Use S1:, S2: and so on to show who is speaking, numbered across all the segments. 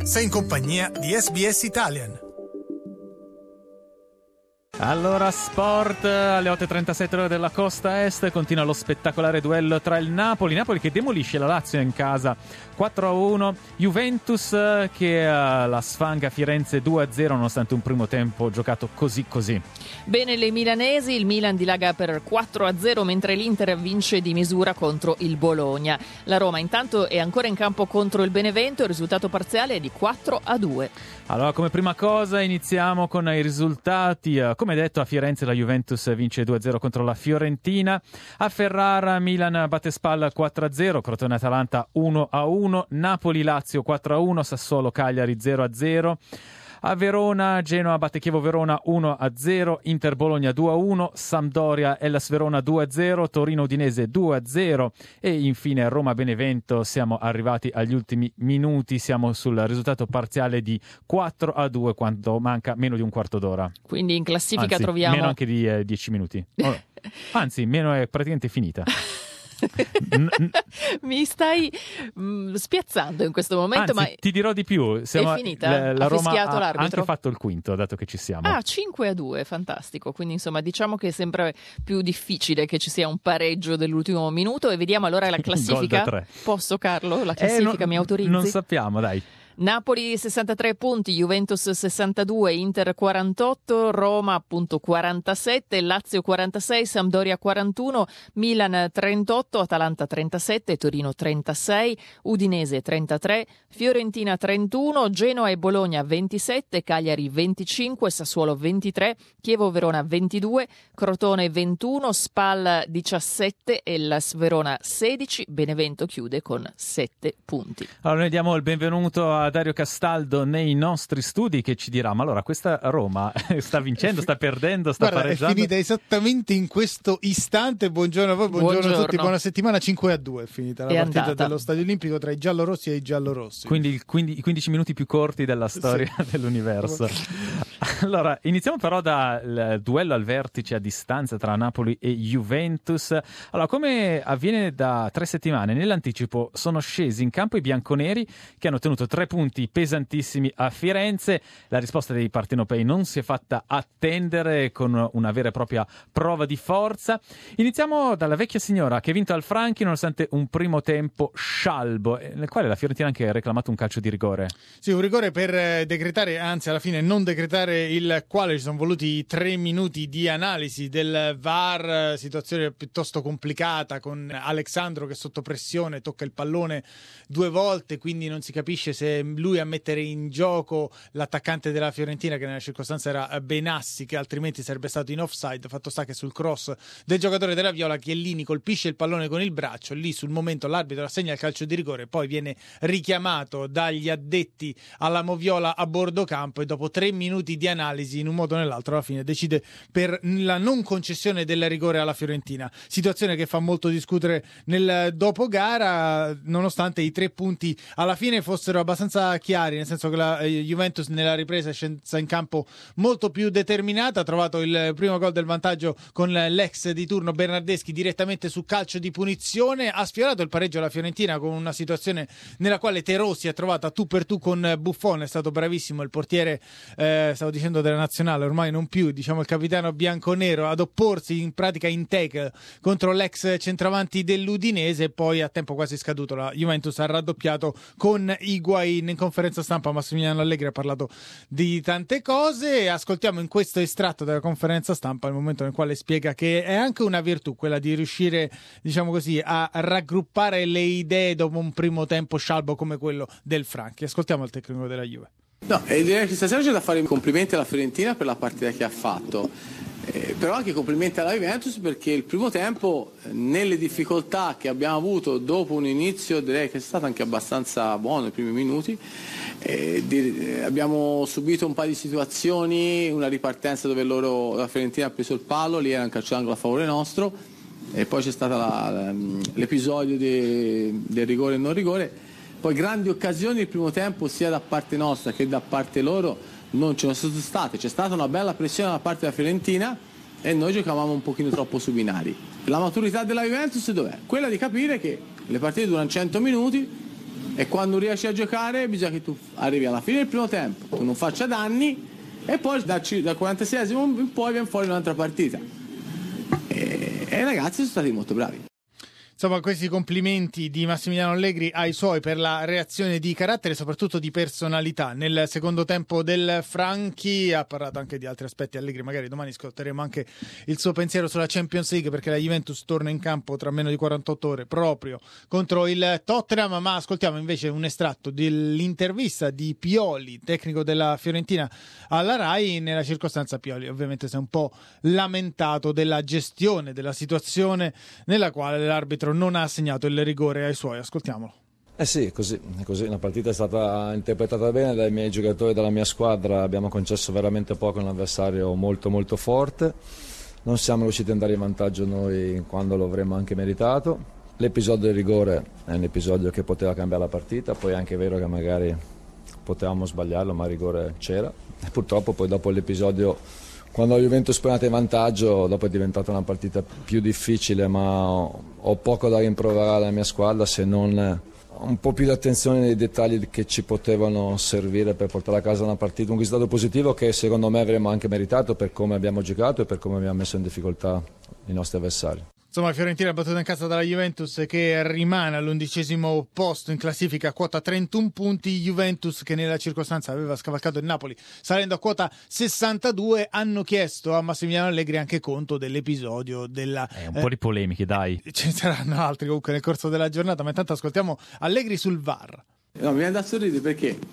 S1: Sei in compagnia di SBS Italian.
S2: Allora, sport, alle 8.37 ore della costa est, continua lo spettacolare duello tra il Napoli che demolisce la Lazio in casa 4-1, Juventus che la sfanga a Firenze 2-0 nonostante un primo tempo giocato così.
S3: Bene le milanesi, il Milan dilaga per 4-0 mentre l'Inter vince di misura contro il Bologna. La Roma intanto è ancora in campo contro il Benevento, il risultato parziale è di 4-2.
S2: Allora, come prima cosa iniziamo con i risultati. Come detto, a Firenze la Juventus vince 2-0 contro la Fiorentina. A Ferrara Milan batte Spal 4-0, Crotone-Atalanta 1-1, Napoli-Lazio 4-1, Sassuolo-Cagliari 0-0. A Verona, Genoa batte Chievo Verona 1-0, Inter Bologna 2-1, Sampdoria Hellas Verona 2-0, Torino Udinese 2-0 e infine Roma Benevento. Siamo arrivati agli ultimi minuti, siamo sul risultato parziale di 4-2 quando manca meno di un quarto d'ora.
S3: Quindi in classifica troviamo
S2: meno anche di 10 minuti. Anzi, meno è praticamente finita.
S3: Mi stai spiazzando in questo momento.
S2: Anzi, ma ti dirò di più.
S3: È finita?
S2: La Roma
S3: fischiato
S2: ha
S3: l'arbitro?
S2: Anche fatto il quinto, dato che ci siamo.
S3: 5-2, fantastico. Quindi insomma diciamo che è sempre più difficile che ci sia un pareggio dell'ultimo minuto. E vediamo allora la classifica. Posso, Carlo? La classifica mi autorizzi?
S2: Non sappiamo, dai.
S3: Napoli 63 punti, Juventus 62, Inter 48, Roma appunto 47, Lazio 46, Sampdoria 41, Milan 38, Atalanta 37, Torino 36, Udinese 33, Fiorentina 31, Genoa e Bologna 27, Cagliari 25, Sassuolo 23, Chievo Verona 22, Crotone 21, Spal 17, Hellas Verona 16, Benevento chiude con 7 punti.
S2: Allora noi diamo il benvenuto a Dario Castaldo nei nostri studi che ci dirà: ma allora questa Roma sta vincendo, sta perdendo, sta pareggiando?
S4: È finita esattamente in questo istante. Buongiorno a voi, buongiorno a tutti, buona settimana. 5-2 è finita la partita dello Stadio Olimpico tra i giallorossi e i giallorossi.
S2: Quindi i 15 minuti più corti della storia dell'universo. Allora, iniziamo però dal duello al vertice a distanza tra Napoli e Juventus. Allora, come avviene da 3 settimane, nell'anticipo sono scesi in campo i bianconeri che hanno ottenuto 3 punti pesantissimi a Firenze. La risposta dei partenopei non si è fatta attendere con una vera e propria prova di forza. Iniziamo dalla vecchia signora che ha vinto al Franchi nonostante un primo tempo scialbo, nel quale la Fiorentina ha anche reclamato un calcio di rigore.
S4: Sì, un rigore per decretare, anzi alla fine non decretare, il quale ci sono voluti 3 minuti di analisi del VAR, situazione piuttosto complicata con Alexandro che sotto pressione tocca il pallone 2 volte, quindi non si capisce se lui a mettere in gioco l'attaccante della Fiorentina, che nella circostanza era Benassi, che altrimenti sarebbe stato in offside. Fatto sta che sul cross del giocatore della Viola Chiellini colpisce il pallone con il braccio, lì sul momento l'arbitro assegna il calcio di rigore, poi viene richiamato dagli addetti alla moviola a bordo campo e dopo 3 minuti di analisi in un modo o nell'altro alla fine decide per la non concessione del rigore alla Fiorentina, situazione che fa molto discutere nel dopogara, nonostante i 3 punti alla fine fossero abbastanza chiari, nel senso che la Juventus nella ripresa è scesa in campo molto più determinata, ha trovato il primo gol del vantaggio con l'ex di turno Bernardeschi direttamente su calcio di punizione, ha sfiorato il pareggio alla Fiorentina con una situazione nella quale Terò si è trovata tu per tu con Buffon, è stato bravissimo il portiere, stavo dicendo della nazionale, ormai non più, diciamo il capitano bianconero, ad opporsi in pratica in tackle contro l'ex centravanti dell'Udinese, e poi a tempo quasi scaduto la Juventus ha raddoppiato con Higuain. In conferenza stampa Massimiliano Allegri ha parlato di tante cose, ascoltiamo in questo estratto della conferenza stampa il momento nel quale spiega che è anche una virtù quella di riuscire, diciamo così, a raggruppare le idee dopo un primo tempo scialbo come quello del Franchi. Ascoltiamo il tecnico della Juve.
S5: No, direi che stasera c'è da fare i complimenti alla Fiorentina per la partita che ha fatto. Però anche complimenti alla Juventus perché il primo tempo, nelle difficoltà che abbiamo avuto dopo un inizio direi che è stato anche abbastanza buono i primi minuti, abbiamo subito un paio di situazioni, una ripartenza dove la Fiorentina ha preso il palo, lì era un calcio d'angolo a favore nostro, e poi c'è stato l'episodio del rigore e non rigore. Poi grandi occasioni il primo tempo sia da parte nostra che da parte loro non ce ne sono state, c'è stata una bella pressione da parte della Fiorentina e noi giocavamo un pochino troppo sui binari. La maturità della Juventus dov'è? Quella di capire che le partite durano 100 minuti e quando riesci a giocare bisogna che tu arrivi alla fine del primo tempo, tu non faccia danni e poi dal 46esimo in poi viene fuori un'altra partita e i ragazzi sono stati molto bravi.
S4: Insomma, questi complimenti di Massimiliano Allegri ai suoi per la reazione di carattere e soprattutto di personalità. Nel secondo tempo del Franchi ha parlato anche di altri aspetti Allegri, magari domani ascolteremo anche il suo pensiero sulla Champions League, perché la Juventus torna in campo tra meno di 48 ore proprio contro il Tottenham. Ma ascoltiamo invece un estratto dell'intervista di Pioli, tecnico della Fiorentina, alla Rai. Nella circostanza Pioli ovviamente si è un po' lamentato della gestione della situazione nella quale l'arbitro non ha assegnato il rigore ai suoi. Ascoltiamolo.
S6: Sì, così. La partita è stata interpretata bene dai miei giocatori, dalla mia squadra. Abbiamo concesso veramente poco a un avversario molto molto forte. Non siamo riusciti ad andare in vantaggio noi quando lo avremmo anche meritato. L'episodio del rigore è un episodio che poteva cambiare la partita, poi è anche vero che magari potevamo sbagliarlo, ma il rigore c'era. E purtroppo poi dopo l'episodio, quando la Juventus è andata in vantaggio, dopo è diventata una partita più difficile, ma ho poco da rimproverare alla mia squadra, se non un po' più di attenzione nei dettagli che ci potevano servire per portare a casa una partita, un risultato positivo che secondo me avremmo anche meritato per come abbiamo giocato e per come abbiamo messo in difficoltà i nostri avversari.
S4: Insomma, Fiorentina battuta in casa dalla Juventus, che rimane all'11° posto in classifica, quota 31 punti. Juventus, che nella circostanza aveva scavalcato il Napoli salendo a quota 62, hanno chiesto a Massimiliano Allegri anche conto dell'episodio della...
S2: un po' di polemiche, dai.
S4: Ce ne saranno altri comunque nel corso della giornata, ma intanto ascoltiamo Allegri sul VAR.
S5: No, mi viene da sorridere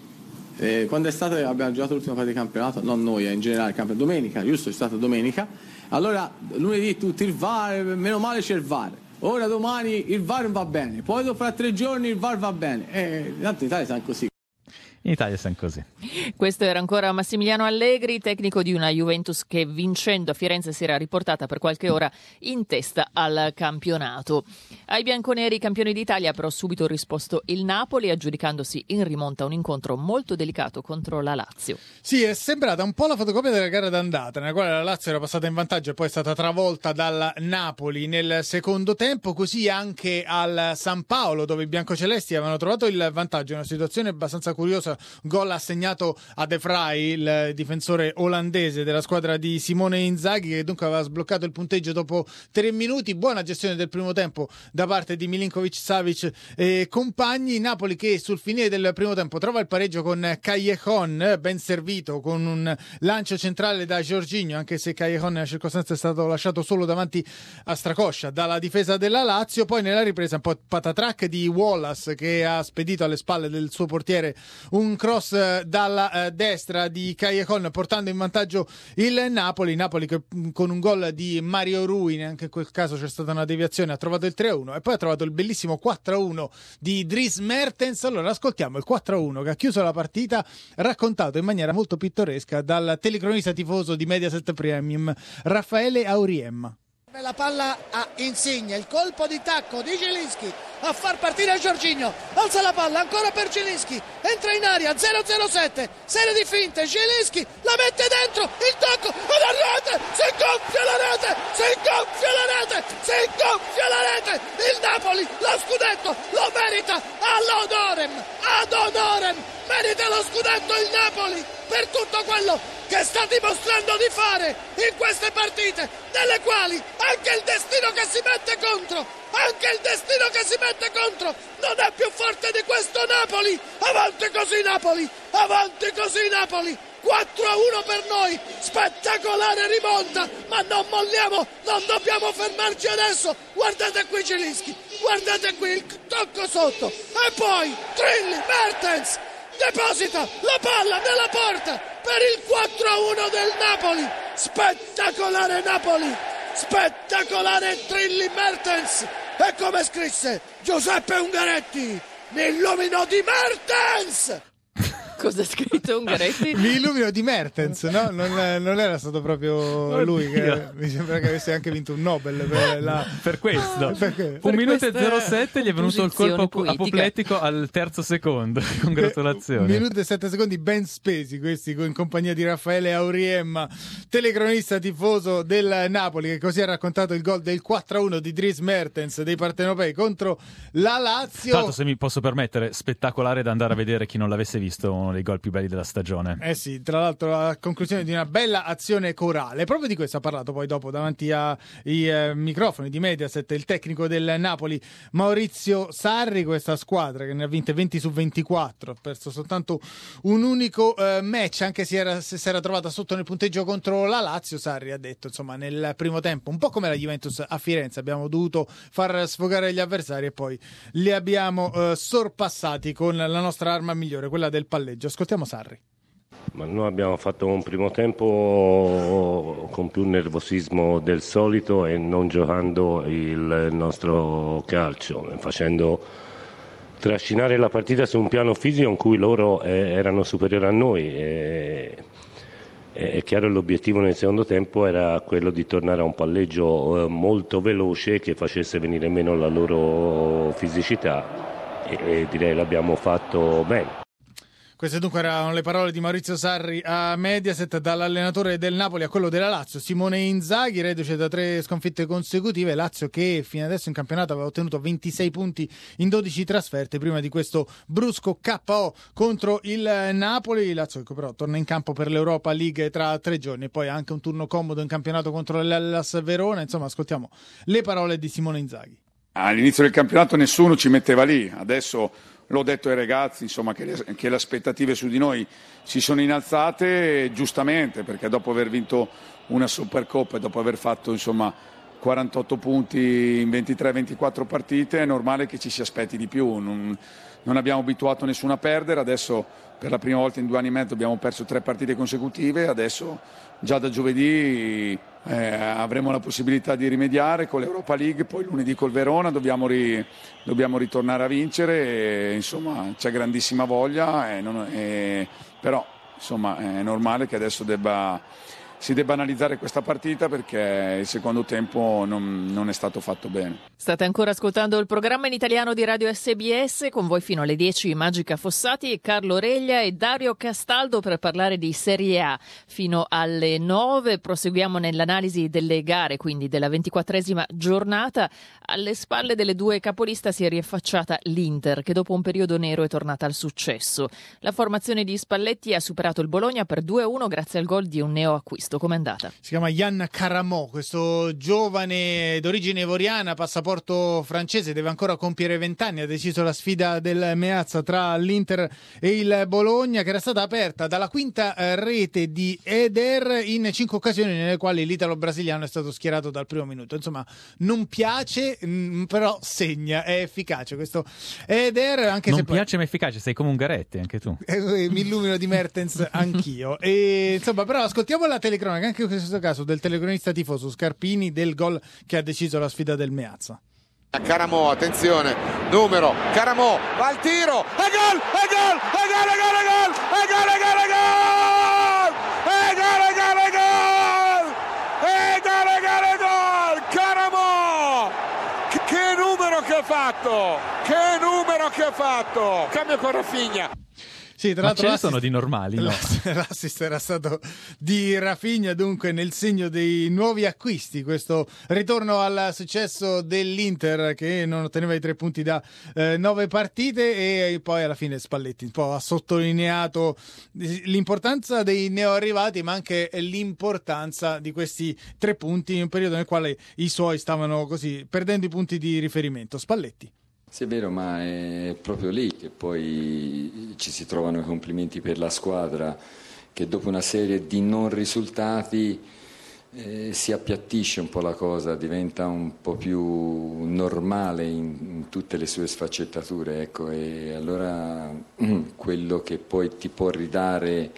S5: perché quando è stato abbiamo giocato l'ultima partita di campionato, non noi, in generale, domenica, giusto? C'è stata domenica. Allora lunedì tutti il VAR, meno male c'è il VAR. Ora domani il VAR va bene, poi dopo 3 giorni il VAR va bene. Tanto in Italia stanno così.
S2: In Italia siamo così.
S3: Questo era ancora Massimiliano Allegri, tecnico di una Juventus che vincendo a Firenze si era riportata per qualche ora in testa al campionato. Ai bianconeri campioni d'Italia però subito risposto il Napoli, aggiudicandosi in rimonta un incontro molto delicato contro la Lazio.
S4: Sì, è sembrata un po' la fotocopia della gara d'andata, nella quale la Lazio era passata in vantaggio e poi è stata travolta dal Napoli nel secondo tempo, così anche al San Paolo, dove i biancocelesti avevano trovato il vantaggio, una situazione abbastanza curiosa. Gol assegnato a De Vrij, il difensore olandese della squadra di Simone Inzaghi, che dunque aveva sbloccato il punteggio dopo 3 minuti. Buona gestione del primo tempo da parte di Milinkovic-Savic e compagni. Napoli che sul finire del primo tempo trova il pareggio con Callejon, ben servito con un lancio centrale da Jorginho, anche se Callejon nella circostanza è stato lasciato solo davanti a Stracoscia dalla difesa della Lazio. Poi nella ripresa un po' patatrack di Wallace, che ha spedito alle spalle del suo portiere un cross dalla destra di Callejon, portando in vantaggio il Napoli che con un gol di Mario Rui, anche in quel caso c'è stata una deviazione, ha trovato il 3-1 e poi ha trovato il bellissimo 4-1 di Dries Mertens. Allora ascoltiamo il 4-1 che ha chiuso la partita, raccontato in maniera molto pittoresca dal telecronista tifoso di Mediaset Premium Raffaele Auriem.
S7: La palla a Insigne, il colpo di tacco di Zielinski a far partire Jorginho, alza la palla ancora per Zielinski, entra in aria 0-0-7, serie di finte, Zielinski la mette dentro, il tocco e la rete, si gonfia la rete, si gonfia la rete, si gonfia la rete, il Napoli lo scudetto lo merita ad honorem, merita lo scudetto il Napoli per tutto quello che sta dimostrando di fare in queste partite, nelle quali anche il destino che si mette contro non è più forte di questo Napoli. Avanti così Napoli, 4-1 per noi, spettacolare rimonta, ma non molliamo, non dobbiamo fermarci adesso. Guardate qui Zielinski, guardate qui il tocco sotto e poi Trilli, Mertens deposita la palla nella porta per il 4-1 del Napoli. Spettacolare Napoli, spettacolare Trilli Mertens, e come scrisse Giuseppe Ungaretti, mi illumino di Mertens.
S3: Cosa ha scritto Ungaretti?
S4: Mi illumino di Mertens, no? Non era stato proprio lui che mi sembra che avesse anche vinto un Nobel
S2: per questo.
S4: Perché?
S2: 1 minuto e 07 gli è venuto il colpo
S3: poetica.
S2: apopletico al terzo secondo. Congratulazioni.
S4: 1 minuto e 7 secondi ben spesi questi, in compagnia di Raffaele Auriemma, telecronista tifoso del Napoli, che così ha raccontato il gol del 4-1 di Dries Mertens dei partenopei contro la Lazio.
S2: Tanto, se mi posso permettere, spettacolare da andare a vedere chi non l'avesse visto, uno dei gol più belli della stagione.
S4: Sì, tra l'altro a conclusione di una bella azione corale. Proprio di questo ha parlato poi dopo davanti ai microfoni di Mediaset il tecnico del Napoli Maurizio Sarri. Questa squadra che ne ha vinte 20 su 24, ha perso soltanto un unico match, anche se si era trovata sotto nel punteggio contro la Lazio. Sarri ha detto, insomma, nel primo tempo, un po' come la Juventus a Firenze, abbiamo dovuto far sfogare gli avversari e poi li abbiamo sorpassati con la nostra arma migliore, quella del palleggio. Ascoltiamo Sarri.
S8: Ma noi abbiamo fatto un primo tempo con più nervosismo del solito e non giocando il nostro calcio, facendo trascinare la partita su un piano fisico in cui loro erano superiori a noi. È chiaro, l'obiettivo nel secondo tempo era quello di tornare a un palleggio molto veloce che facesse venire meno la loro fisicità e direi l'abbiamo fatto bene.
S4: Queste dunque erano le parole di Maurizio Sarri a Mediaset. Dall'allenatore del Napoli a quello della Lazio, Simone Inzaghi, reduce da 3 sconfitte consecutive. Lazio che fino adesso in campionato aveva ottenuto 26 punti in 12 trasferte prima di questo brusco KO contro il Napoli. Lazio che però torna in campo per l'Europa League tra 3 giorni e poi anche un turno comodo in campionato contro l'Hellas Verona. Insomma, ascoltiamo le parole di Simone Inzaghi.
S9: All'inizio del campionato nessuno ci metteva lì, adesso l'ho detto ai ragazzi, insomma, che le aspettative su di noi si sono innalzate giustamente, perché dopo aver vinto una Supercoppa e dopo aver fatto, insomma, 48 punti in 23-24 partite è normale che ci si aspetti di più. Non abbiamo abituato nessuno a perdere, adesso per la prima volta in 2 anni e mezzo abbiamo perso 3 partite consecutive, adesso già da giovedì avremo la possibilità di rimediare con l'Europa League, poi lunedì col Verona dobbiamo ritornare a vincere, insomma c'è grandissima voglia, però insomma è normale che adesso si debba analizzare questa partita perché il secondo tempo non è stato fatto bene.
S3: State ancora ascoltando il programma in italiano di Radio SBS, con voi fino alle 10 Magica Fossati, Carlo Reglia e Dario Castaldo per parlare di Serie A. Fino alle 9 proseguiamo nell'analisi delle gare, quindi della 24esima giornata. Alle spalle delle 2 capolista si è riaffacciata l'Inter, che dopo un periodo nero è tornata al successo. La formazione di Spalletti ha superato il Bologna per 2-1 grazie al gol di un neoacquisto. Com'è andata?
S4: Si chiama Yann Caramò, questo giovane d'origine ivoriana, passaporto francese, deve ancora compiere 20 anni, ha deciso la sfida del Meazza tra l'Inter e il Bologna, che era stata aperta dalla quinta rete di Eder in 5 occasioni nelle quali l'italo-brasiliano è stato schierato dal primo minuto. Insomma, non piace, però segna, è efficace questo Eder, anche
S2: non
S4: se
S2: piace ma efficace, sei come Ungaretti anche tu.
S4: Mi illumino di Mertens anch'io. E insomma, però ascoltiamo la telecronaca anche in questo caso del telecronista tifoso Scarpini del gol che ha deciso la sfida del Meazza.
S10: Caramò, attenzione, numero, Caramò, va al tiro, e gol, e gol, e gol, e gol, e gol, e gol, e gol, e gol, e gol, e gol, e gol, e gol, e gol, e gol, Caramò, che numero che ha fatto, che numero che ha fatto, cambio con Rafinha.
S4: Sì, tra
S2: ma
S4: l'altro
S2: ce ne sono di normali, no?
S4: L'assist era stato di Rafinha, dunque nel segno dei nuovi acquisti, questo ritorno al successo dell'Inter che non otteneva i 3 punti da 9 partite, e poi alla fine Spalletti un po' ha sottolineato l'importanza dei neoarrivati ma anche l'importanza di questi 3 punti in un periodo nel quale i suoi stavano così perdendo i punti di riferimento. Spalletti.
S11: Sì, è vero, ma è proprio lì che poi ci si trovano i complimenti per la squadra, che dopo una serie di non risultati si appiattisce un po' la cosa, diventa un po' più normale in tutte le sue sfaccettature, ecco, e allora quello che poi ti può ridare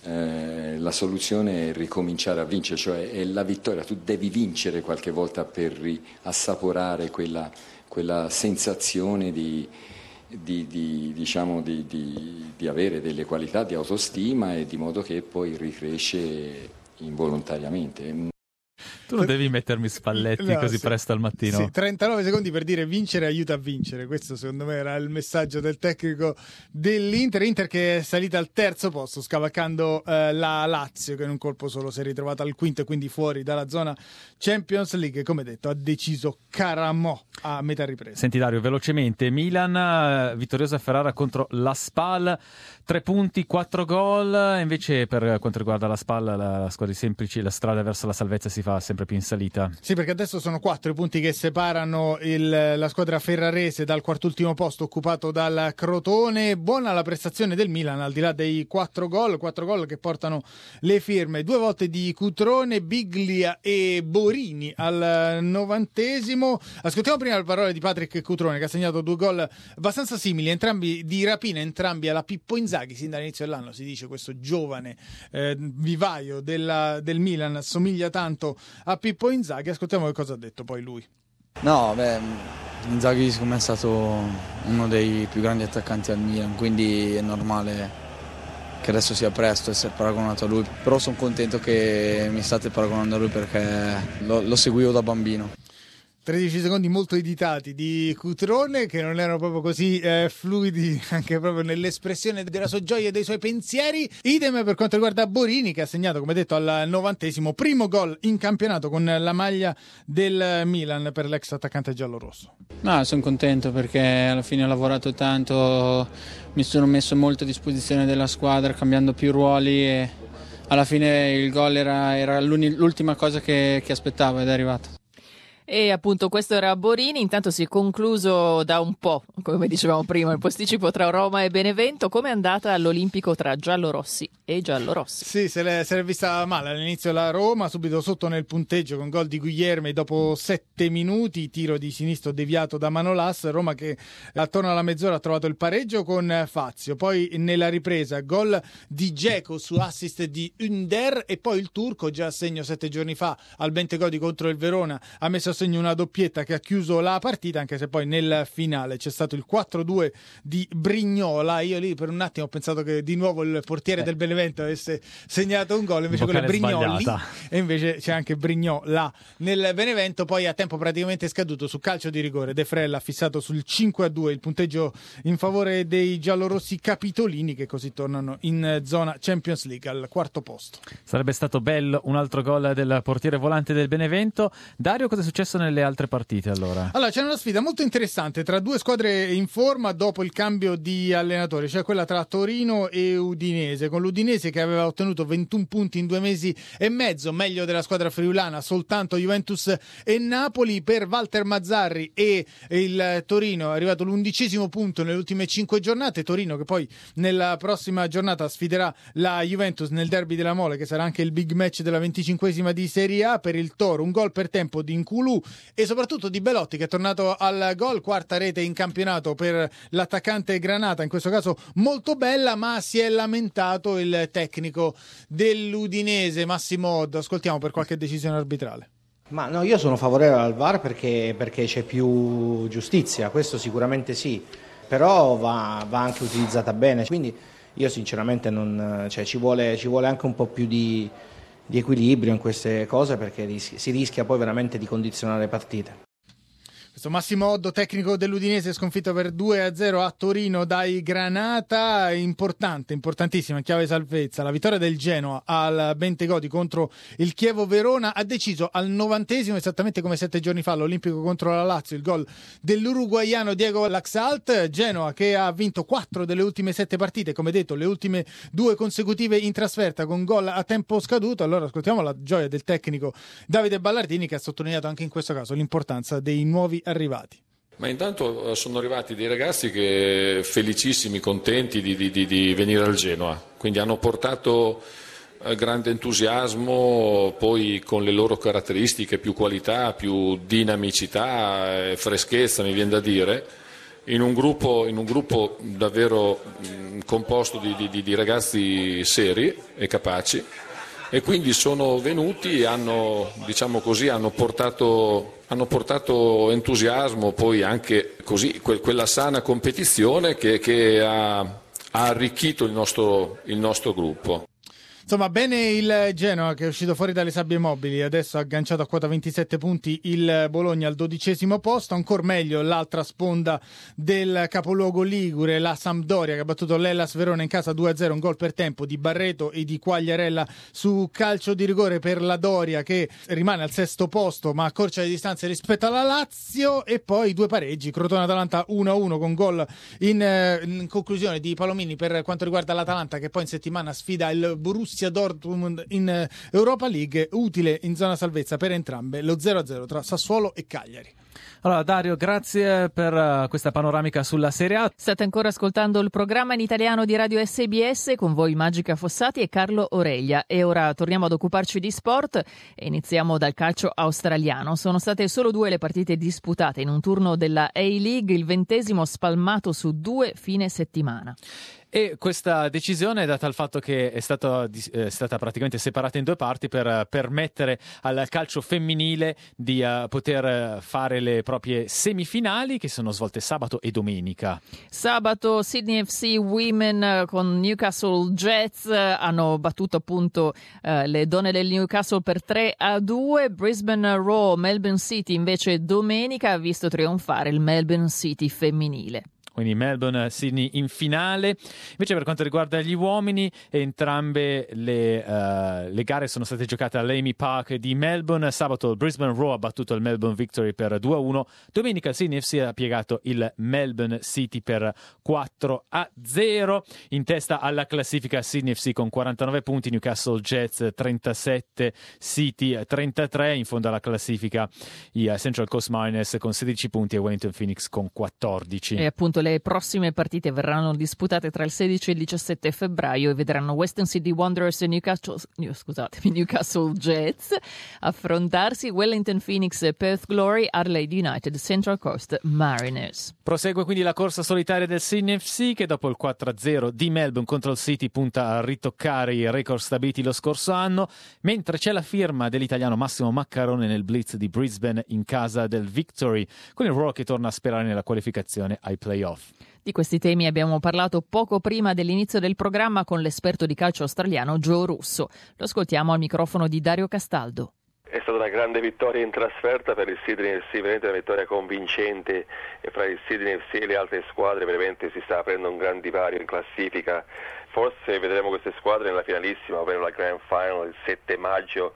S11: la soluzione è ricominciare a vincere, cioè è la vittoria. Tu devi vincere qualche volta per assaporare quella sensazione di di avere delle qualità di autostima e di modo che poi ricresce involontariamente.
S2: Tu non devi mettermi Spalletti così presto al mattino.
S4: Sì, 39 secondi per dire vincere aiuta a vincere. Questo secondo me era il messaggio del tecnico dell'Inter. Inter che è salita al terzo posto scavalcando la Lazio, che in un colpo solo si è ritrovata al quinto e quindi fuori dalla zona Champions League. Come detto, ha deciso Caramò a metà ripresa.
S2: Senti Dario, velocemente, Milan vittoriosa a Ferrara contro la Spal, 3 punti, 4 gol. Invece per quanto riguarda la Spal, la squadra di semplici, la strada verso la salvezza si fa sempre più in salita.
S4: Sì, perché adesso sono 4 i punti che separano la squadra ferrarese dal quartultimo posto occupato dal Crotone. Buona la prestazione del Milan, al di là dei 4 gol che portano le firme 2 volte di Cutrone, Biglia e Borini al 90esimo. Ascoltiamo prima le parole di Patrick Cutrone, che ha segnato 2 gol abbastanza simili, entrambi di rapina, entrambi alla Pippo Inzaghi. Sin dall'inizio dell'anno si dice questo giovane vivaio del Milan somiglia tanto a Pippo Inzaghi. Ascoltiamo che cosa ha detto poi lui.
S12: No, Inzaghi secondo me è stato uno dei più grandi attaccanti al Milan, quindi è normale che adesso sia presto essere paragonato a lui, però sono contento che mi state paragonando a lui perché lo seguivo da bambino.
S4: 13 secondi molto editati di Cutrone, che non erano proprio così fluidi anche proprio nell'espressione della sua gioia e dei suoi pensieri. Idem per quanto riguarda Borini, che ha segnato, come detto, al 90esimo primo gol in campionato con la maglia del Milan per l'ex attaccante giallorosso.
S13: No, sono contento perché alla fine ho lavorato tanto, mi sono messo molto a disposizione della squadra cambiando più ruoli e alla fine il gol era l'ultima cosa che aspettavo ed è arrivato.
S3: E appunto questo era Borini. Intanto si è concluso da un po', come dicevamo prima, il posticipo tra Roma e Benevento. Come è andata all'Olimpico tra giallorossi e giallorossi?
S4: Sì, se l'è vista male all'inizio la Roma, subito sotto nel punteggio con gol di Guilherme dopo 7 minuti, tiro di sinistro deviato da Manolas. Roma che attorno alla mezz'ora ha trovato il pareggio con Fazio, poi nella ripresa gol di Dzeko su assist di Ünder e poi il turco, già a segno 7 giorni fa al Bentegodi contro il Verona, ha messo a segno una doppietta che ha chiuso la partita, anche se poi nel finale c'è stato il 4-2 di Brignola. Io lì per un attimo ho pensato che di nuovo il portiere del Benevento avesse segnato un gol, invece quello è Brignoli e invece c'è anche Brignola nel Benevento. Poi a tempo praticamente scaduto su calcio di rigore De Frella ha fissato sul 5-2 il punteggio in favore dei giallorossi capitolini, che così tornano in zona Champions League al 4º posto.
S2: Sarebbe stato bello un altro gol del portiere volante del Benevento. Dario, cosa è successo nelle altre partite allora?
S4: Allora, c'è una sfida molto interessante tra 2 squadre in forma dopo il cambio di allenatore, cioè quella tra Torino e Udinese, con l'Udinese che aveva ottenuto 21 punti in 2 mesi e mezzo, meglio della squadra friulana soltanto Juventus e Napoli. Per Walter Mazzarri e il Torino è arrivato l'11° punto nelle ultime 5 giornate. Torino che poi nella prossima giornata sfiderà la Juventus nel derby della Mole, che sarà anche il big match della 25esima di Serie A. Per il Toro un gol per tempo di Nkulù e soprattutto di Belotti, che è tornato al gol, 4ª rete in campionato per l'attaccante granata, in questo caso molto bella, ma si è lamentato il tecnico dell'Udinese Massimo Oddo. Ascoltiamo per qualche decisione arbitrale.
S14: Ma no, io sono favorevole al VAR perché c'è più giustizia, questo sicuramente sì, però va anche utilizzata bene, quindi io sinceramente ci vuole anche un po' più di equilibrio in queste cose, perché si rischia poi veramente di condizionare le partite.
S4: Questo Massimo Oddo, tecnico dell'Udinese, sconfitto per 2-0 a Torino dai Granata. Importantissima, in chiave salvezza, la vittoria del Genoa al Bentegodi contro il Chievo Verona. Ha deciso al 90esimo, esattamente come 7 giorni fa all'Olimpico contro la Lazio, il gol dell'uruguaiano Diego Laxalt. Genoa che ha vinto 4 delle ultime 7 partite, come detto le ultime 2 consecutive in trasferta con gol a tempo scaduto. Allora ascoltiamo la gioia del tecnico Davide Ballardini, che ha sottolineato anche in questo caso l'importanza dei nuovi arrivati.
S15: Ma intanto sono arrivati dei ragazzi che felicissimi, contenti di venire al Genoa, quindi hanno portato grande entusiasmo, poi con le loro caratteristiche, più qualità, più dinamicità, freschezza, mi viene da dire, in un gruppo davvero composto di ragazzi seri e capaci, e quindi sono venuti e hanno, diciamo così, hanno portato entusiasmo, poi anche così quella sana competizione che ha arricchito il nostro gruppo.
S4: Insomma, bene il Genoa che è uscito fuori dalle sabbie mobili, adesso ha agganciato a quota 27 punti il Bologna al 12° posto, ancora meglio l'altra sponda del capoluogo ligure, la Sampdoria che ha battuto l'Hellas Verona in casa 2-0, un gol per tempo di Barreto e di Quagliarella su calcio di rigore per la Doria che rimane al 6° posto ma accorcia le distanze rispetto alla Lazio, e poi 2 pareggi, Crotone-Atalanta 1-1 con gol in conclusione di Palomini per quanto riguarda l'Atalanta che poi in settimana sfida il Borussia Dortmund in Europa League, utile in zona salvezza per entrambe lo 0-0 tra Sassuolo e Cagliari.
S2: Allora Dario, grazie per questa panoramica sulla Serie A.
S3: State ancora ascoltando il programma in italiano di Radio SBS con voi Magica Fossati e Carlo Oreglia, e ora torniamo ad occuparci di sport e iniziamo dal calcio australiano. Sono state solo 2 le partite disputate in un turno della A-League, il 20° spalmato su 2 fine settimana.
S2: E questa decisione è data al fatto che è stata praticamente separata in 2 parti per permettere al calcio femminile di poter fare le proprie semifinali che sono svolte sabato e domenica.
S3: Sabato Sydney FC Women con Newcastle Jets hanno battuto appunto le donne del Newcastle per 3-2. Brisbane Roar Melbourne City invece domenica ha visto trionfare il Melbourne City femminile.
S2: Quindi Melbourne, Sydney in finale. Invece per quanto riguarda gli uomini, entrambe le gare sono state giocate all'Amy Park di Melbourne. Sabato il Brisbane Roar ha battuto il Melbourne Victory per 2-1. Domenica il Sydney FC ha piegato il Melbourne City per 4-0. In testa alla classifica Sydney FC con 49 punti, Newcastle Jets 37, City 33. In fondo alla classifica i Central Coast Mariners con 16 punti e Wellington Phoenix con 14.
S3: E appunto le prossime partite verranno disputate tra il 16 e il 17 febbraio e vedranno Western Sydney Wanderers e Newcastle Jets affrontarsi, Wellington Phoenix e Perth Glory, Adelaide United, Central Coast Mariners.
S2: Prosegue quindi la corsa solitaria del Sydney FC che dopo il 4-0 di Melbourne contro il City punta a ritoccare i record stabiliti lo scorso anno, mentre c'è la firma dell'italiano Massimo Maccarone nel blitz di Brisbane in casa del Victory, con il Roar che torna a sperare nella qualificazione ai play-off.
S3: Di questi temi abbiamo parlato poco prima dell'inizio del programma con l'esperto di calcio australiano Joe Russo. Lo ascoltiamo al microfono di Dario Castaldo.
S16: È stata una grande vittoria in trasferta per il Sydney FC, veramente una vittoria convincente, e fra il Sydney FC e le altre squadre veramente si sta aprendo un gran divario in classifica. Forse vedremo queste squadre nella finalissima, ovvero la Grand Final il 7 maggio,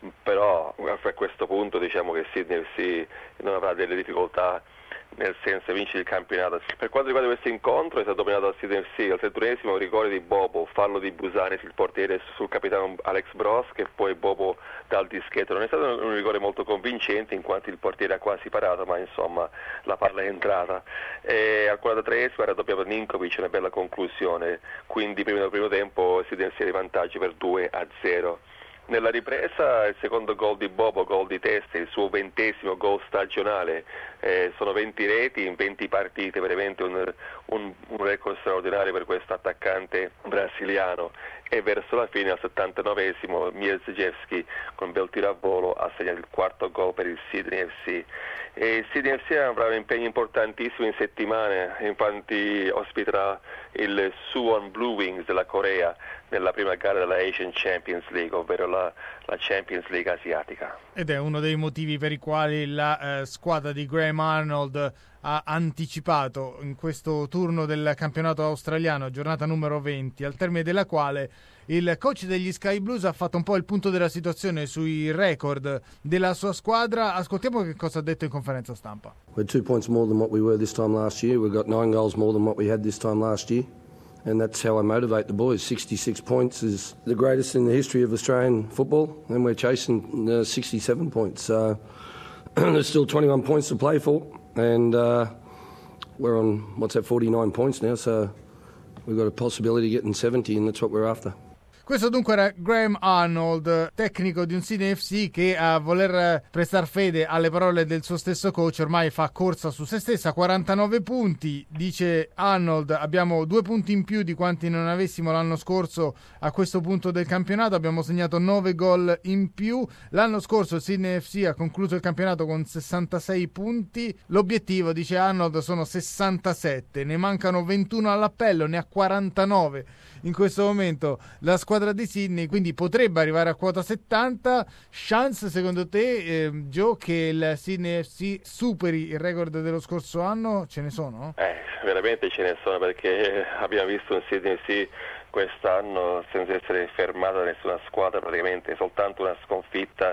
S16: però a questo punto diciamo che Sydney FC non avrà delle difficoltà nel senso vincere il campionato. Per quanto riguarda questo incontro è stato dominato dal Sydney FC al 31esimo, rigore di Bobo, fallo di Busanis, il portiere sul capitano Alex Brosk, e poi Bobo dal dischetto. Non è stato un rigore molto convincente in quanto il portiere ha quasi parato, ma insomma la palla è entrata. E al 43esimo era doppiato Ninkovic, una bella conclusione, quindi prima del primo tempo Sydney FC è in vantaggio per 2-0. Nella ripresa il secondo gol di Bobo, gol di testa, il suo 20° gol stagionale, sono 20 reti in 20 partite, veramente un record straordinario per questo attaccante brasiliano. E verso la fine, al 79esimo, Mierzejewski con un bel tiro a volo ha segnato il 4º gol per il Sydney FC. E il Sydney FC avrà un impegno importantissimo in settimana, infatti ospiterà il Suwon Blue Wings della Corea nella prima gara della Asian Champions League, ovvero la Champions League asiatica.
S4: Ed è uno dei motivi per i quali la squadra di Graham Arnold ha anticipato in questo turno del campionato australiano, giornata numero 20, al termine della quale il coach degli Sky Blues ha fatto un po' il punto della situazione sui record della sua squadra. Ascoltiamo che cosa ha detto in conferenza stampa.
S17: We're 2 points more than what we were this time last year. We've got 9 goals more than what we had this time last year. And that's how I motivate the boys. 66 points is the greatest in the history of Australian football, and we're chasing 67 points. So there's still 21 points to play for, and we're on, 49 points now, so we've got a possibility of getting 70, and that's what we're after.
S4: Questo dunque era Graham Arnold, tecnico di un Sydney FC che a voler prestar fede alle parole del suo stesso coach ormai fa corsa su se stessa. 49 punti, dice Arnold, abbiamo 2 punti in più di quanti non avessimo l'anno scorso a questo punto del campionato, abbiamo segnato 9 gol in più. L'anno scorso il Sydney FC ha concluso il campionato con 66 punti, l'obiettivo, dice Arnold, sono 67, ne mancano 21 all'appello, ne ha 49 in questo momento la squadra di Sydney, quindi potrebbe arrivare a quota 70. Chance secondo te, Joe, che il Sydney FC superi il record dello scorso anno? Ce ne sono?
S16: Veramente ce ne sono, perché abbiamo visto un Sydney FC quest'anno senza essere fermato da nessuna squadra, praticamente soltanto una sconfitta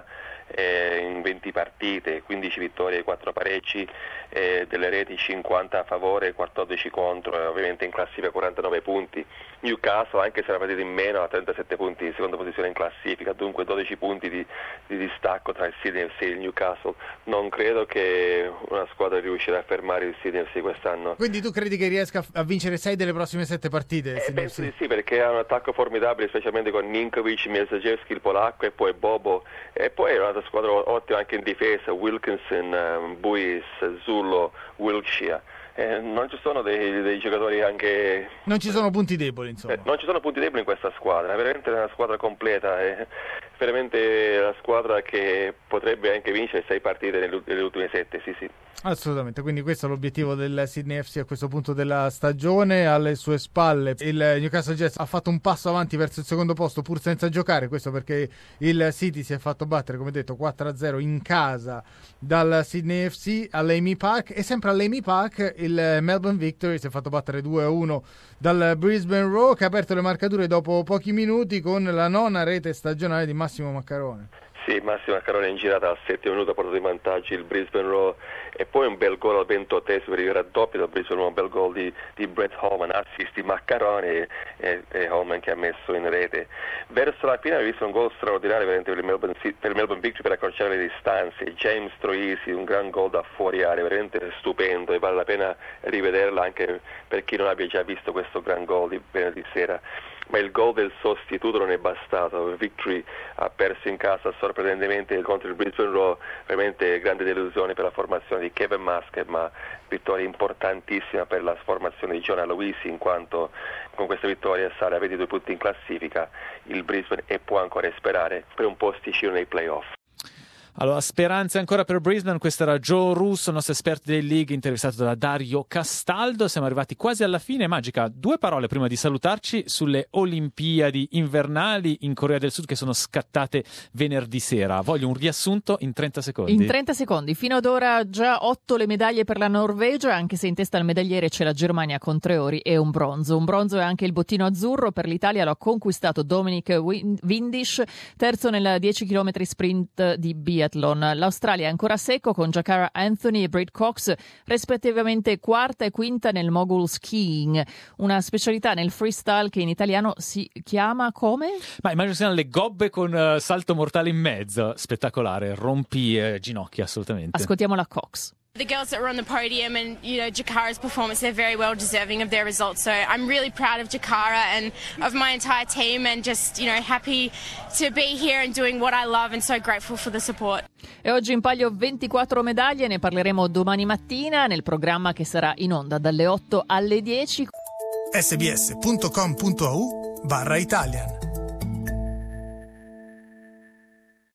S16: in 20 partite, 15 vittorie e 4 pareggi, delle reti 50 a favore e 14 contro, ovviamente in classifica 49 punti. Newcastle, anche se era partita in meno, ha 37 punti in seconda posizione in classifica, dunque 12 punti di distacco tra il Sydney FC e il Newcastle. Non credo che una squadra riuscirà a fermare il Sydney FC quest'anno.
S4: Quindi tu credi che riesca a vincere 6 delle prossime 7 partite?
S16: Penso di sì, perché ha un attacco formidabile, specialmente con Ninkovic, Mirzagiewski, il polacco, e poi Bobo, e poi è un'altra squadra ottima anche in difesa, Wilkinson, Buis, Zullo, Wiltshire. Non ci sono dei giocatori anche...
S4: Non ci sono punti deboli, insomma.
S16: Non ci sono punti deboli in questa squadra, è veramente una squadra completa, è veramente la squadra che potrebbe anche vincere 6 partite nelle ultime 7, sì.
S4: Assolutamente, quindi questo è l'obiettivo del Sydney FC a questo punto della stagione. Alle sue spalle il Newcastle Jets ha fatto un passo avanti verso il secondo posto pur senza giocare, questo perché il City si è fatto battere, come detto, 4-0 in casa dal Sydney FC all'Amy Park, e sempre all'Amy Park il Melbourne Victory si è fatto battere 2-1 dal Brisbane Roar, che ha aperto le marcature dopo pochi minuti con la 9ª rete stagionale di Massimo Maccarone.
S16: Sì, Massimo Maccarone in girata al 7° minuto ha portato in vantaggio il Brisbane Roar, e poi un bel gol al 28esimo per il raddoppio del Brisbane Roar, un bel gol di Brett Holman, assist di Maccarone e Holman che ha messo in rete. Verso la fine abbiamo visto un gol straordinario veramente per il Melbourne Victory per accorciare le distanze. James Troisi, un gran gol da fuori area, veramente stupendo, e vale la pena rivederla anche per chi non abbia già visto questo gran gol di venerdì sera. Ma il gol del sostituto non è bastato, Victory ha perso in casa sorprendentemente contro il Brisbane Roar, veramente grande delusione per la formazione di Kevin Muscat, ma vittoria importantissima per la formazione di Jonah Luisi, in quanto con questa vittoria sale a 22 punti in classifica il Brisbane e può ancora sperare per un posticino nei playoff.
S2: Allora, speranze ancora per Brisbane. Questo era Joe Russo, nostro esperto del League, intervistato da Dario Castaldo. Siamo arrivati quasi alla fine. Magica, 2 parole prima di salutarci sulle Olimpiadi invernali in Corea del Sud che sono scattate venerdì sera. Voglio un riassunto in 30 secondi.
S3: In 30 secondi. Fino ad ora già 8 le medaglie per la Norvegia, anche se in testa al medagliere c'è la Germania con 3 ori e un bronzo. Un bronzo è anche il bottino azzurro. Per l'Italia lo ha conquistato Dominic Windisch, terzo nel 10 km sprint di biathlon. L'Australia è ancora a secco con Jakara Anthony e Brad Cox, rispettivamente quarta e quinta nel mogul skiing, una specialità nel freestyle che in italiano si chiama come?
S2: Ma immagino siano le gobbe con salto mortale in mezzo, spettacolare, rompi ginocchia assolutamente.
S3: Ascoltiamo la Cox.
S18: The girls that were on the podium and, Jakara's performance, they're very well deserving of their results. So I'm really proud of Jakara and of my entire team and just, happy to be here and doing what I love and so grateful for the support.
S3: E oggi in palio 24 medaglie, ne parleremo domani mattina nel programma che sarà in onda dalle 8 alle 10.
S1: sbs.com.au/Italian